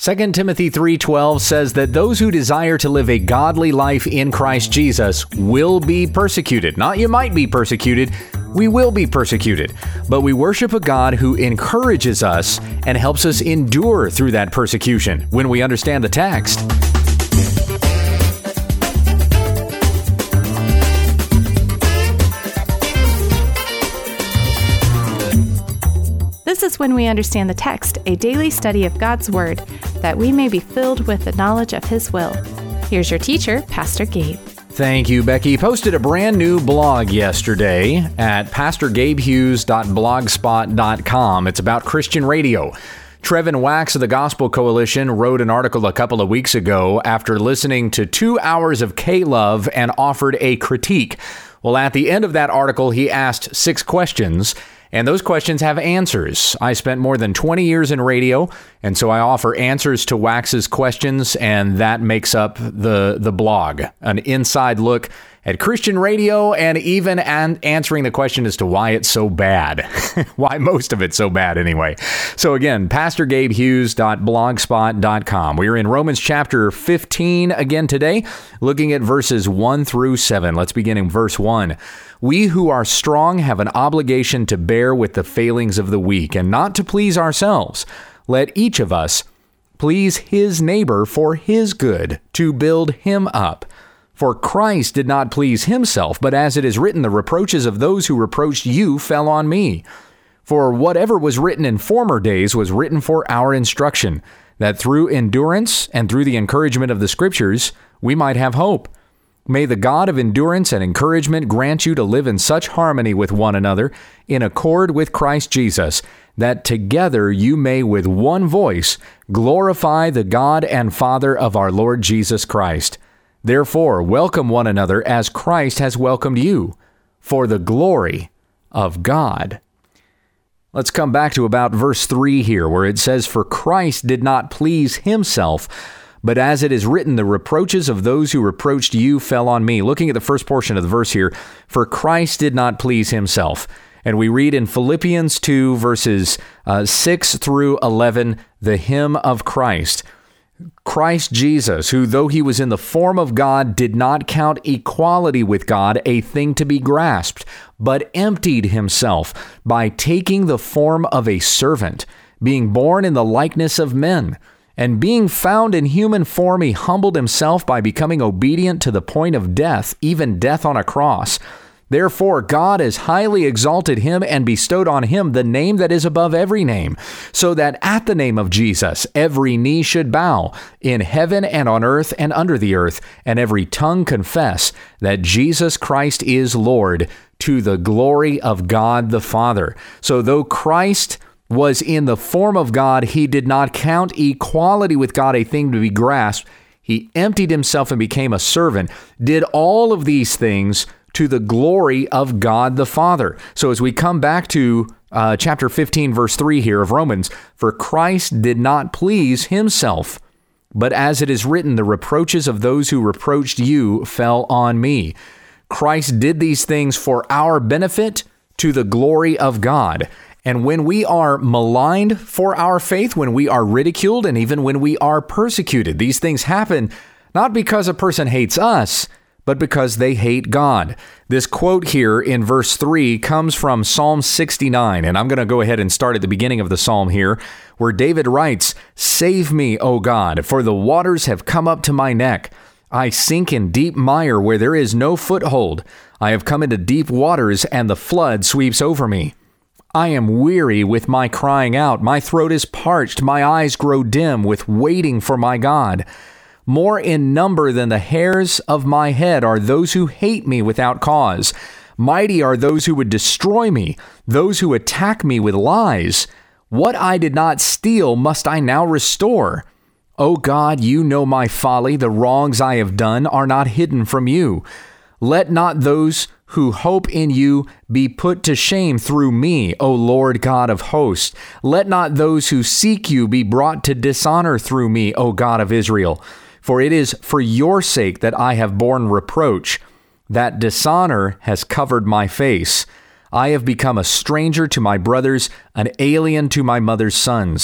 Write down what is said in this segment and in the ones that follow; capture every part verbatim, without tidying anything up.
Second Timothy three twelve says that those who desire to live a godly life in Christ Jesus will be persecuted. Not you might be persecuted, we will be persecuted. But we worship a God who encourages us and helps us endure through that persecution when we understand the text. This is When We Understand the Text, a daily study of God's Word, that we may be filled with the knowledge of His will. Here's your teacher, Pastor Gabe. Thank you, Becky. Posted a brand new blog yesterday at pastor gabe hughes dot blogspot dot com. It's about Christian radio. Trevin Wax of the Gospel Coalition wrote an article a couple of weeks ago after listening to two hours of K-Love and offered a critique. Well, at the end of that article, he asked six questions, and those questions have answers. I spent more than twenty years in radio, and so I offer answers to Wax's questions, and that makes up the, the blog. An inside look at Christian radio, and even an answering the question as to why it's so bad. Why most of it's so bad anyway. So again, pastor gabe hughes dot blogspot dot com. We are in Romans chapter fifteen again today, looking at verses one through seven. Let's begin in verse one. We who are strong have an obligation to bear with the failings of the weak and not to please ourselves. Let each of us please his neighbor for his good, to build him up. For Christ did not please himself, but as it is written, the reproaches of those who reproached you fell on me. For whatever was written in former days was written for our instruction, that through endurance and through the encouragement of the Scriptures, we might have hope. May the God of endurance and encouragement grant you to live in such harmony with one another, in accord with Christ Jesus, that together you may with one voice glorify the God and Father of our Lord Jesus Christ. Therefore, welcome one another as Christ has welcomed you, for the glory of God. Let's come back to about verse three here, where it says, For Christ did not please himself, but as it is written, the reproaches of those who reproached you fell on me. Looking at the first portion of the verse here, for Christ did not please himself. And we read in Philippians two, verses uh, six through eleven, the hymn of Christ. Christ Jesus, who though he was in the form of God, did not count equality with God a thing to be grasped, but emptied himself by taking the form of a servant, being born in the likeness of men. And being found in human form, he humbled himself by becoming obedient to the point of death, even death on a cross. Therefore, God has highly exalted him and bestowed on him the name that is above every name, so that at the name of Jesus, every knee should bow in heaven and on earth and under the earth, and every tongue confess that Jesus Christ is Lord, to the glory of God the Father. So though Christ was in the form of God, he did not count equality with God a thing to be grasped. He emptied himself and became a servant, did all of these things to the glory of God the Father. So as we come back to uh, chapter fifteen, verse three here of Romans, for Christ did not please himself, but as it is written, the reproaches of those who reproached you fell on me. Christ did these things for our benefit, to the glory of God. And when we are maligned for our faith, when we are ridiculed, and even when we are persecuted, these things happen not because a person hates us, but because they hate God. This quote here in verse three comes from Psalm sixty-nine, and I'm going to go ahead and start at the beginning of the psalm here, where David writes, Save me, O God, for the waters have come up to my neck. I sink in deep mire where there is no foothold. I have come into deep waters, and the flood sweeps over me. I am weary with my crying out. My throat is parched. My eyes grow dim with waiting for my God. More in number than the hairs of my head are those who hate me without cause. Mighty are those who would destroy me, those who attack me with lies. What I did not steal must I now restore. O God, you know my folly. The wrongs I have done are not hidden from you. Let not those who hope in you be put to shame through me, O Lord God of hosts. Let not those who seek you be brought to dishonor through me, O God of Israel. For it is for your sake that I have borne reproach. That dishonor has covered my face. I have become a stranger to my brothers, an alien to my mother's sons.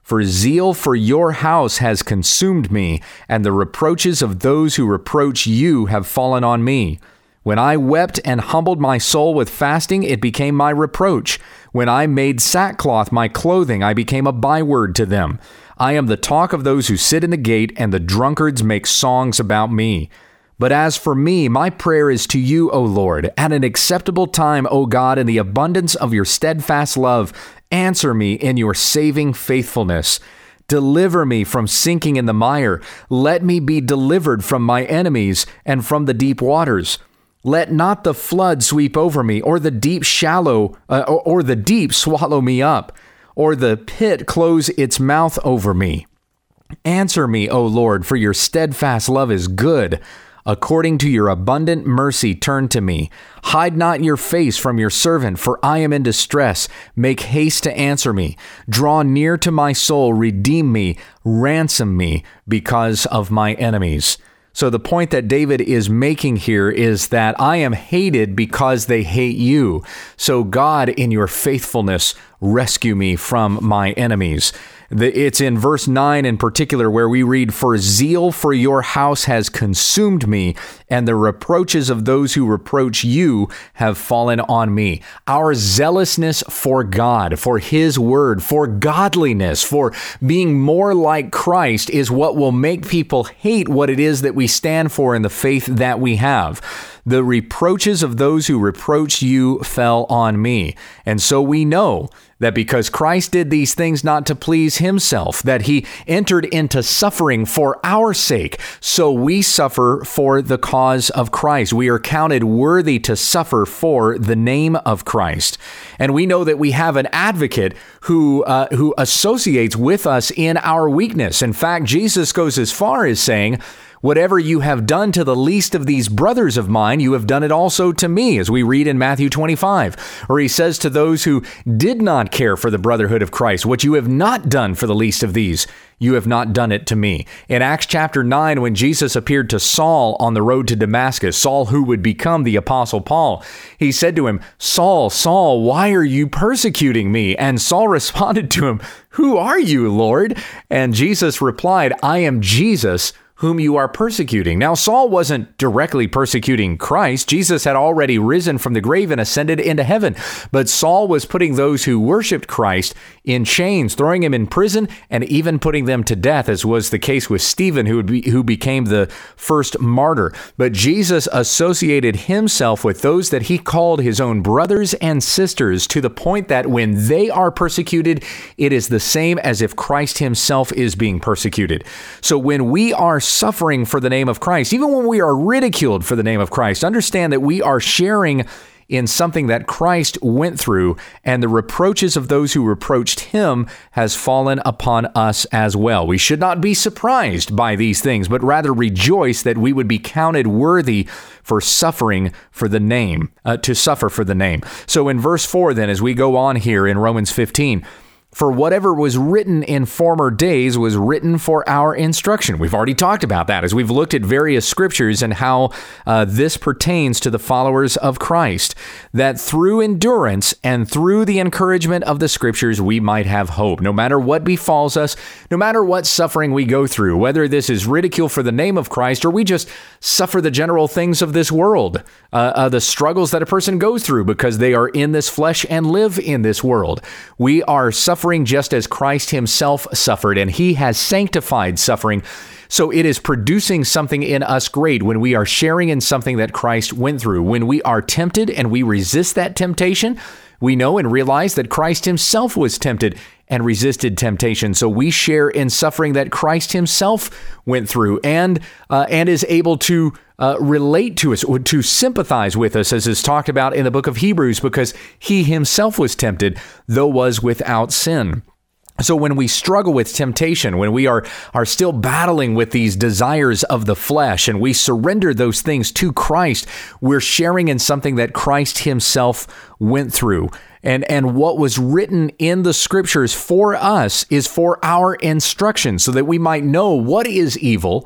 For zeal for your house has consumed me, and the reproaches of those who reproach you have fallen on me. When I wept and humbled my soul with fasting, it became my reproach. When I made sackcloth my clothing, I became a byword to them. I am the talk of those who sit in the gate, and the drunkards make songs about me. But as for me, my prayer is to you, O Lord. At an acceptable time, O God, in the abundance of your steadfast love, answer me in your saving faithfulness. Deliver me from sinking in the mire. Let me be delivered from my enemies and from the deep waters. Let not the flood sweep over me, or the deep shallow, uh, or, or the deep swallow me up, or the pit close its mouth over me. Answer me, O Lord, for your steadfast love is good. According to your abundant mercy, turn to me. Hide not your face from your servant, for I am in distress. Make haste to answer me. Draw near to my soul, redeem me, ransom me because of my enemies. So the point that David is making here is that I am hated because they hate you. So God, in your faithfulness, rescue me from my enemies. It's in verse nine in particular where we read, For zeal for your house has consumed me, and the reproaches of those who reproach you have fallen on me. Our zealousness for God, for his word, for godliness, for being more like Christ is what will make people hate what it is that we stand for in the faith that we have. The reproaches of those who reproach you fell on me. And so we know that because Christ did these things not to please himself, that he entered into suffering for our sake, so we suffer for the cause of Christ. We are counted worthy to suffer for the name of Christ. And we know that we have an advocate who uh, who associates with us in our weakness. In fact, Jesus goes as far as saying, Whatever you have done to the least of these brothers of mine, you have done it also to me, as we read in Matthew twenty-five. Or he says to those who did not care for the brotherhood of Christ, what you have not done for the least of these, you have not done it to me. In Acts chapter nine, when Jesus appeared to Saul on the road to Damascus, Saul who would become the Apostle Paul, he said to him, Saul, Saul, why are you persecuting me? And Saul responded to him, Who are you, Lord? And Jesus replied, I am Jesus, whom you are persecuting. Now, Saul wasn't directly persecuting Christ. Jesus had already risen from the grave and ascended into heaven. But Saul was putting those who worshiped Christ in chains, throwing him in prison, and even putting them to death, as was the case with Stephen, who would be, who became the first martyr. But Jesus associated himself with those that he called his own brothers and sisters, to the point that when they are persecuted, it is the same as if Christ himself is being persecuted. So when we are suffering for the name of Christ, even when we are ridiculed for the name of Christ, understand that we are sharing in something that Christ went through, and the reproaches of those who reproached him has fallen upon us as well. We should not be surprised by these things, but rather rejoice that we would be counted worthy for suffering for the name, uh, to suffer for the name. So in verse four, then, as we go on here in Romans fifteen, For whatever was written in former days was written for our instruction. We've already talked about that as we've looked at various scriptures and how uh, this pertains to the followers of Christ, that through endurance and through the encouragement of the scriptures, we might have hope. No matter what befalls us, no matter what suffering we go through, whether this is ridicule for the name of Christ or we just suffer the general things of this world, uh, uh, the struggles that a person goes through because they are in this flesh and live in this world, we are suffering just as Christ himself suffered, and he has sanctified suffering. So it is producing something in us great when we are sharing in something that Christ went through. When we are tempted and we resist that temptation, we know and realize that Christ himself was tempted and resisted temptation. So we share in suffering that Christ himself went through, and uh, and is able to uh, relate to us, or to sympathize with us, as is talked about in the book of Hebrews, because he himself was tempted, though was without sin. So when we struggle with temptation, when we are, are still battling with these desires of the flesh, and we surrender those things to Christ, we're sharing in something that Christ himself went through. And, and what was written in the scriptures for us is for our instruction, so that we might know what is evil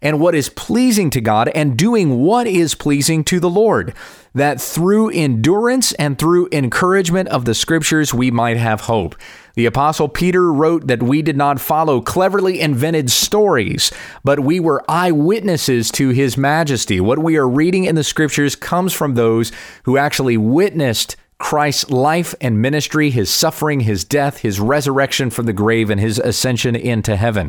and what is pleasing to God, and doing what is pleasing to the Lord, that through endurance and through encouragement of the Scriptures we might have hope. The Apostle Peter wrote that we did not follow cleverly invented stories, but we were eyewitnesses to His majesty. What we are reading in the Scriptures comes from those who actually witnessed Christ's life and ministry, His suffering, His death, His resurrection from the grave, and His ascension into heaven.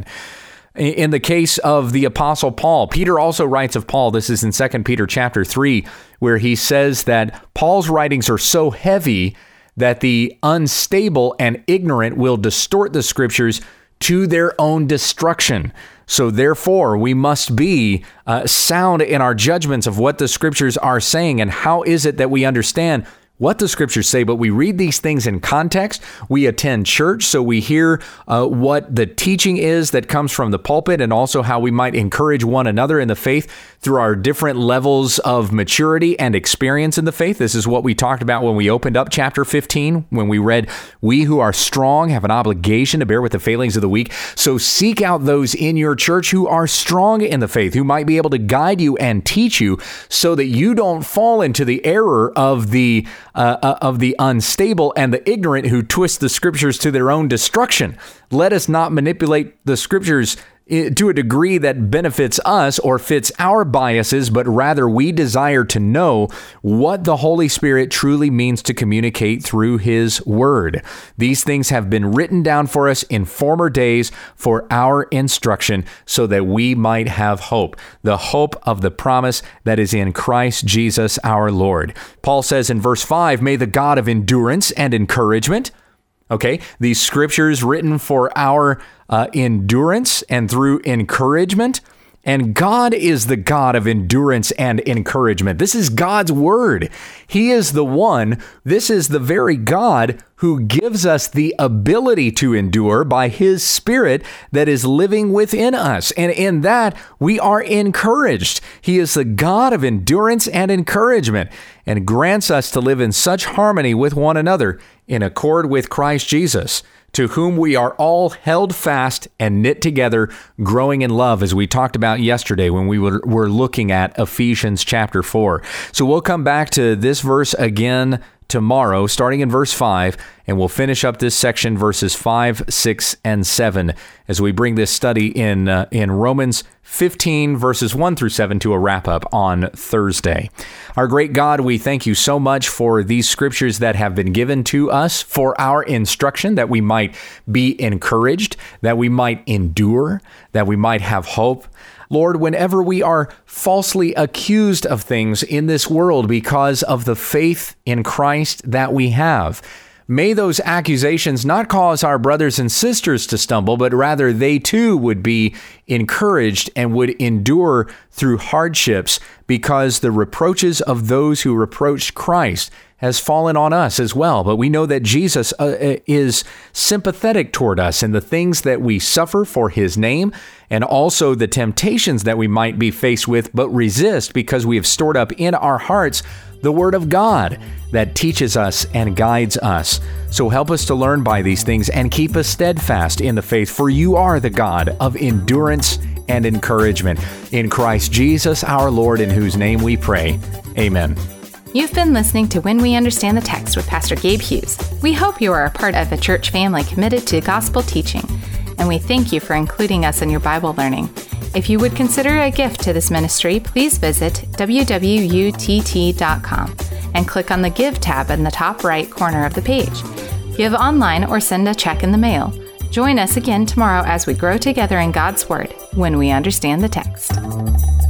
In the case of the Apostle Paul, Peter also writes of Paul, this is in Second Peter chapter three, where he says that Paul's writings are so heavy that the unstable and ignorant will distort the Scriptures to their own destruction. So therefore, we must be uh, sound in our judgments of what the Scriptures are saying, and how is it that we understand what the Scriptures say, but we read these things in context. We attend church, so we hear uh, what the teaching is that comes from the pulpit, and also how we might encourage one another in the faith through our different levels of maturity and experience in the faith. This is what we talked about when we opened up chapter fifteen, when we read, "We who are strong have an obligation to bear with the failings of the weak." So seek out those in your church who are strong in the faith, who might be able to guide you and teach you, so that you don't fall into the error of the Uh, of the unstable and the ignorant who twist the Scriptures to their own destruction. Let us not manipulate the Scriptures to a degree that benefits us or fits our biases, but rather we desire to know what the Holy Spirit truly means to communicate through His Word. These things have been written down for us in former days for our instruction, so that we might have hope, the hope of the promise that is in Christ Jesus our Lord. Paul says in verse five, "May the God of endurance and encouragement," okay, these Scriptures written for our uh, endurance and through encouragement. And God is the God of endurance and encouragement. This is God's Word. He is the one, this is the very God who gives us the ability to endure by His Spirit that is living within us. And in that, we are encouraged. He is the God of endurance and encouragement, and grants us to live in such harmony with one another in accord with Christ Jesus, to whom we are all held fast and knit together, growing in love, as we talked about yesterday when we were, were looking at Ephesians chapter four. So we'll come back to this verse again tomorrow, starting in verse five, and we'll finish up this section, verses five, six, and seven, as we bring this study in uh, in Romans fifteen, verses one through seven, to a wrap-up on Thursday. Our great God, we thank you so much for these Scriptures that have been given to us for our instruction, that we might be encouraged, that we might endure, that we might have hope. Lord, whenever we are falsely accused of things in this world because of the faith in Christ that we have, may those accusations not cause our brothers and sisters to stumble, but rather they too would be encouraged and would endure through hardships, because the reproaches of those who reproached Christ has fallen on us as well. But we know that Jesus uh, is sympathetic toward us in the things that we suffer for His name, and also the temptations that we might be faced with, but resist because we have stored up in our hearts the Word of God that teaches us and guides us. So help us to learn by these things and keep us steadfast in the faith, for you are the God of endurance and encouragement. In Christ Jesus our Lord, in whose name we pray. Amen. You've been listening to When We Understand the Text with Pastor Gabe Hughes. We hope you are a part of a church family committed to gospel teaching, and we thank you for including us in your Bible learning. If you would consider a gift to this ministry, please visit w w u t t dot com and click on the Give tab in the top right corner of the page. Give online or send a check in the mail. Join us again tomorrow as we grow together in God's Word when we understand the text.